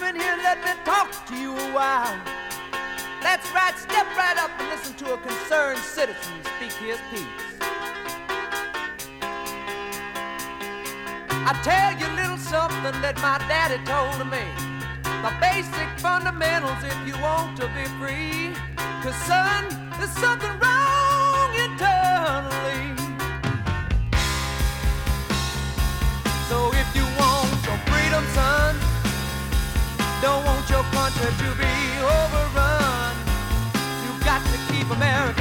in here and let me talk to you a while. That's right, step right up and listen to a concerned citizen speak his piece. I tell you a little something that my daddy told me. The basic fundamentals if you want to be free. 'Cause son, there's something wrong internally. So if you want your freedom, son, don't want your country to be overrun, you got to keep America